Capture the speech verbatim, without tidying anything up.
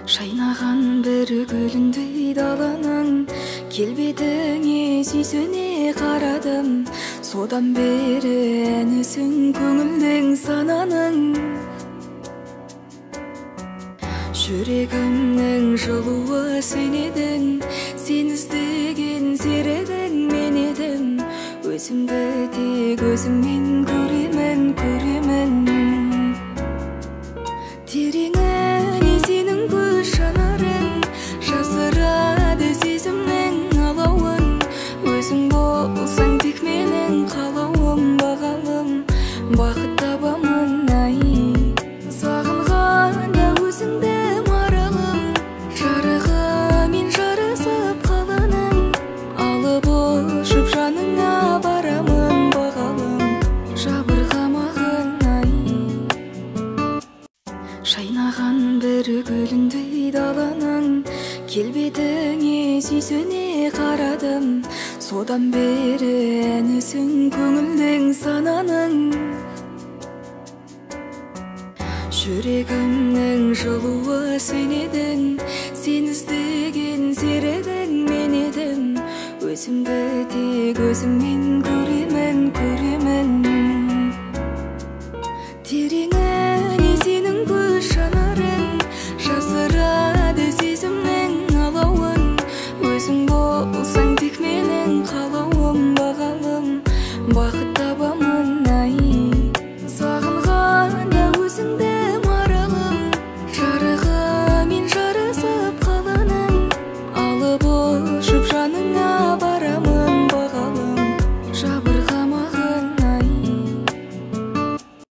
Шайнаған бір гүліндей даланың келбетіңе сүйсіне қарадым. Содан бері әнісің көңілдің сананың. Жүрегімнің жылуы сен едің, сен іздеген серігің мен едім. Өзімді тек өзіңмен көремін, көремін. Тереңіне сенің көз жанарың жасырады сезімнің алауын. Өзің болсаң тек менің қалауым, бағалым, бақыт табамын. Ай, сағынғанда өзіңді маралым, жарығымен жарасып қаланың. Алып ұшып жаныңа барамын, бағалым, жабырқамағын. Ай, шайнаған бір гүліндей даланың келбетіңе сүйсіне қарадым. Содан бері әнісің көңілдің сананың. Жүрегімнің жылуы сен едің, сен іздеген серігің мен едім. Өзімді тек өзіңмен көремін, көремін.